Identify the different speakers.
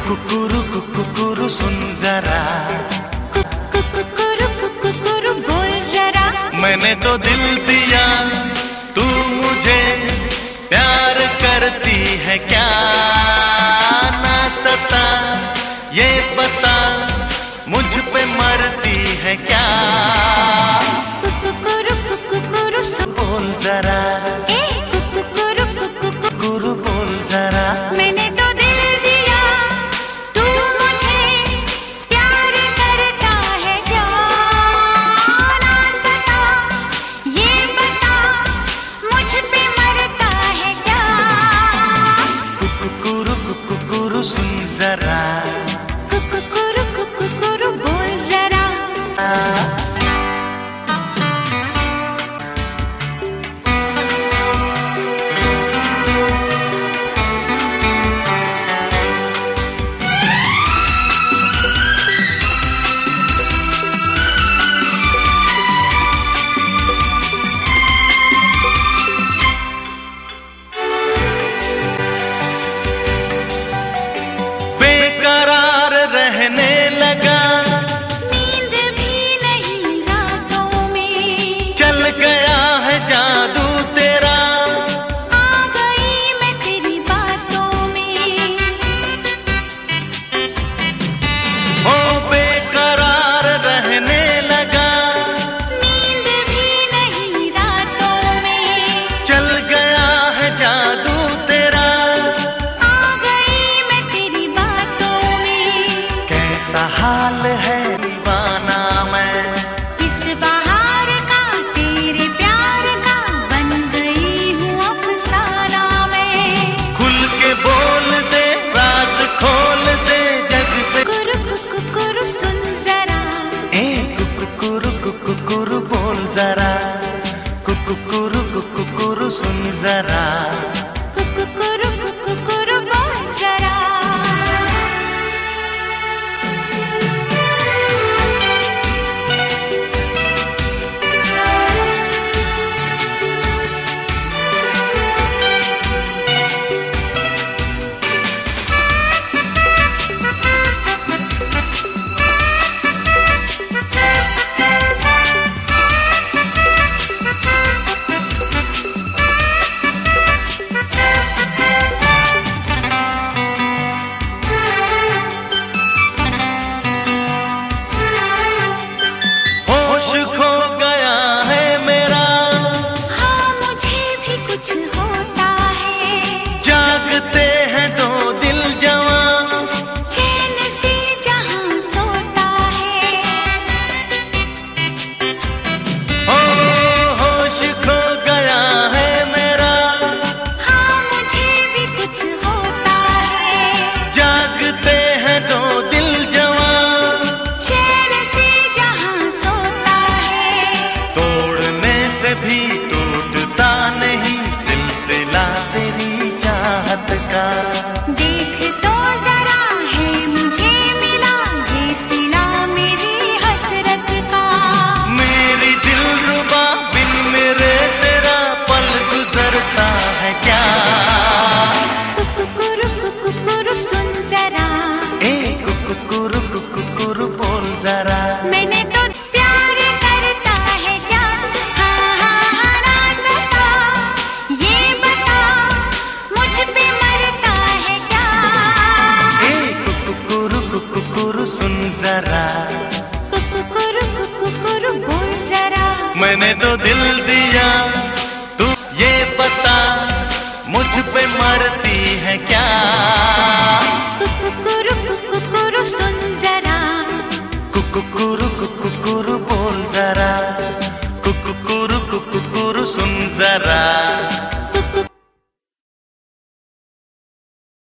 Speaker 1: कुकुरु सुन जरा,
Speaker 2: कुकुरु बोल जरा।
Speaker 1: मैंने तो दिल दिया, तू मुझे प्यार करती है क्या? ना सता ये बता, मुझ पे मरती है क्या?
Speaker 2: कुकुरु
Speaker 1: बोल जरा, कुकुरु बोल जरा।
Speaker 2: मैंने तो दिल दिया, तू मुझे प्यार करता है क्या? ना सता ये बता, मुझ पे मरता है क्या?
Speaker 1: कुकुरु सुन जरा।